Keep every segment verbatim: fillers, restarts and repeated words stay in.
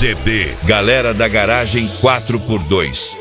C D Galera da Garagem quatro por dois.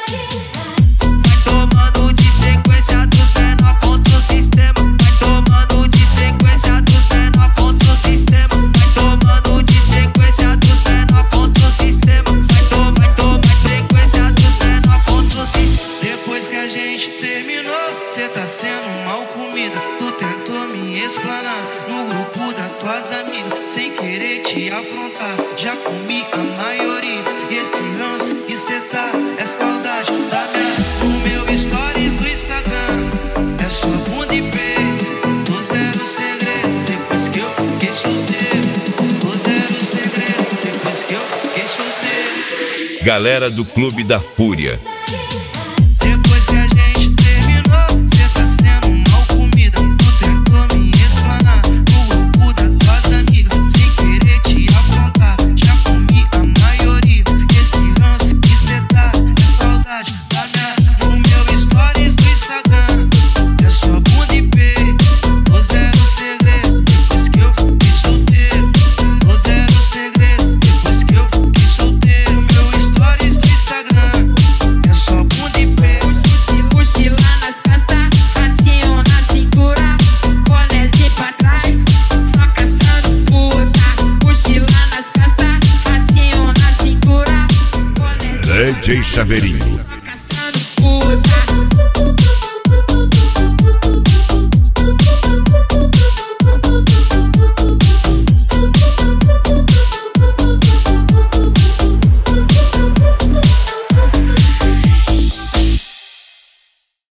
Tomando de sequência dos menor contra o sistema. Vai tomando de sequência dos menor contra o sistema. Vai tomando de sequência dos menor contra o sistema. Vai tomar, vai tomar sequência dos menor contra o sistema. Depois que a gente terminou, cê tá sendo mal comida. Tu tentou me explanar no grupo das tuas amigas, sem querer te afrontar. Já comi a maioria. E esse ranço que cê tá é saudade da minha. No meu stories do Instagram é só bunda e peito. Tô zero segredo depois que eu fiquei solteiro. Tô zero segredo depois que eu fiquei solteiro. Galera do Clube da Fúria. Depois que a gente terminou, cê tá sendo mal comida. Tu tentou me explanar no grupo das tuas amigas, sem querer te afrontar. Já comi a maioria. E esse ranço que cê tá é saudade da minha. No meu stories do Instagram é só bunda e peito. Tô zero segredo depois que eu fiquei solteiro. Tô zero segredo depois que eu fiquei solteiro. Meu stories do Instagram é só bunda e peito. Mochila nas costas, ratinho na cintura, bonézinho pra trás, só caçando puta. Mochila nas costas, ratinho na cintura, bonézinho. D J Chaveirinho.